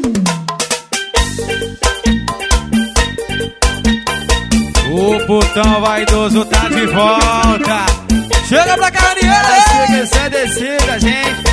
O putão vaidoso tá de volta. Chega pra cá, Ariana! Chega essa descida, gente.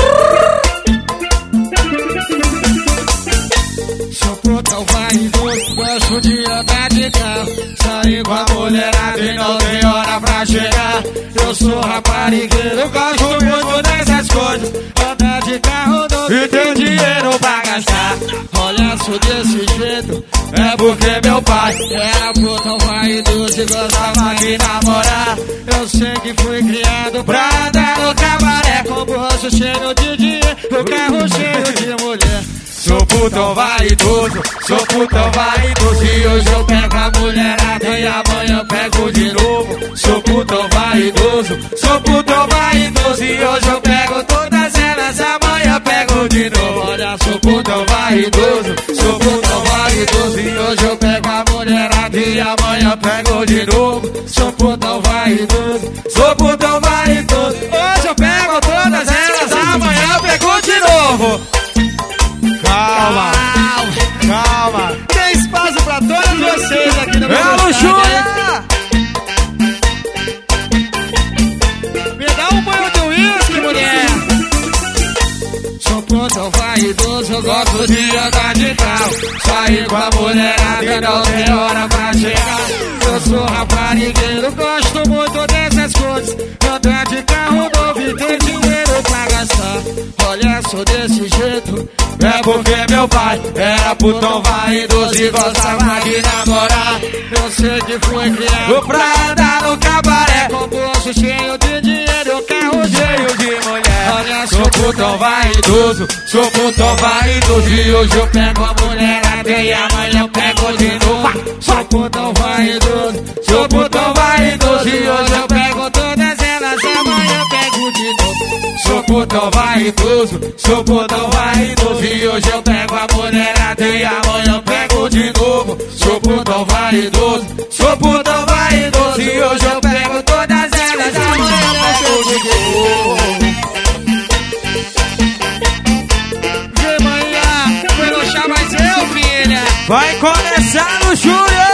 Sou putão vaidoso, gosto de andar de carro. Sair com a mulherada e não tem hora pra chegar. Eu sou raparigueiro, gosto muito dessas coisas. Andar de carro novo e ter dinheiro pra gastar. Olha, sou desse jeito, é porque meu pai era putão vaidoso e gostava de namorar. Eu sei que fui criado pra andar no cabaré, com o bolso cheio de dinheiro, o carro cheio de mulher. Sou putão vaidoso, sou putão vaidoso. E hoje eu pego a mulherada e amanhã pego de novo. Sou putão vaidoso, sou putão vaidoso. E hoje eu pego todas elas, amanhã pego de novo. Olha, sou putão vaidoso, sou putão vaidoso. E hoje eu pego a mulherada e amanhã pego de novo. Sou putão vaidoso, sou putão vaidoso. Hoje eu pego todas elas, amanhã eu pego de novo. Calma, calma. Tem espaço pra todos vocês aqui no meu É a luxúria! Me dá um banho de uísque, mulher. Sou putão vaidoso, eu gosto de andar de carro. Sair com a mulherada, não tem hora pra chegar. Eu sou raparigueiro, gosto muito dessas coisas. Andar de carro novo e ter dinheiro pra gastar. Olha, sou desse jeito, é porque meu pai era putão vaidoso e gostava de namorar. Eu sei que fui criado pra andar no cabaré, com o bolso cheio de dinheiro, o carro cheio de mulher. Olha, Sou putão vaidoso, sou putão vaidoso. e hoje eu pego a mulherada e amanhã eu pego de novo. Sou putão vaidoso, sou putão vaidoso. E hoje eu pego todas elas, amanhã eu pego de novo. Sou putão vaidoso, sou putão vaidoso. E hoje eu pego a mulherada e amanhã eu pego de novo. Sou putão vaidoso, sou putão vaidoso. E hoje eu pego todas elas, amanhã eu pego de novo. Vem manhã, vai lanchar mais eu, filha. Vai começar a luxúria!